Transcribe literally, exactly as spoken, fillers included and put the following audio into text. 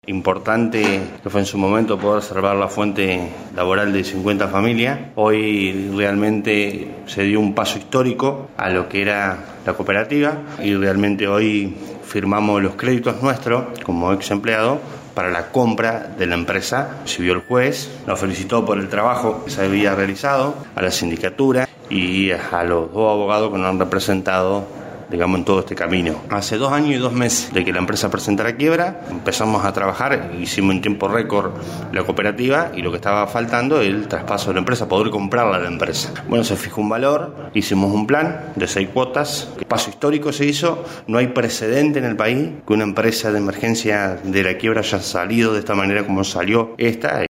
Importante que fue en su momento poder salvar la fuente laboral de cincuenta familias. Hoy realmente se dio un paso histórico a lo que era la cooperativa y realmente hoy firmamos los créditos nuestros como ex empleado para la compra de la empresa. Recibió el juez, nos felicitó por el trabajo que se había realizado, a la sindicatura y a los dos abogados que nos han representado, digamos, en todo este camino. Hace dos años y dos meses de que la empresa presentara quiebra, empezamos a trabajar, hicimos en tiempo récord la cooperativa y lo que estaba faltando es el traspaso de la empresa, poder comprarla a la empresa. Bueno, se fijó un valor, hicimos un plan de seis cuotas, el paso histórico se hizo, no hay precedente en el país que una empresa de emergencia de la quiebra haya salido de esta manera como salió esta.